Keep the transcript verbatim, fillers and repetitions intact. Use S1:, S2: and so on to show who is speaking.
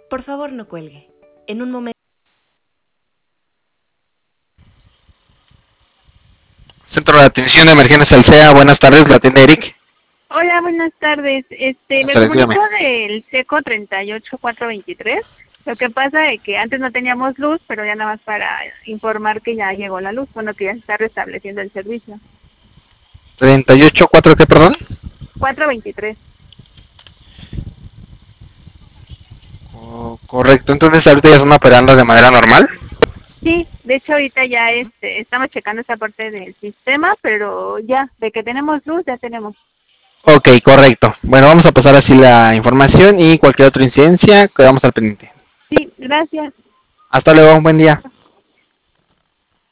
S1: Por favor, no cuelgue. En un momento.
S2: Centro de Atención de Emergencias Alsea, buenas tardes, la atiende Eric.
S3: Hola, buenas tardes. Este,
S2: Buenas
S3: me
S2: tardes,
S3: comunico
S2: dígame.
S3: del SECO treinta y ocho cuatro veintitrés. Lo que pasa es que antes no teníamos luz, pero ya nada más para informar que ya llegó la luz, bueno, que ya se está restableciendo el servicio.
S2: treinta y ocho, cuatro, ¿qué, perdón?
S3: cuatro veintitrés.
S2: Oh, correcto, entonces ahorita ya están operando de manera normal.
S3: Sí, de hecho ahorita ya este, estamos checando esa parte del sistema, pero ya, de que tenemos luz, ya tenemos.
S2: Ok, correcto. Bueno, vamos a pasar así la información y cualquier otra incidencia, quedamos al pendiente.
S3: Sí, gracias.
S2: Hasta luego, buen día.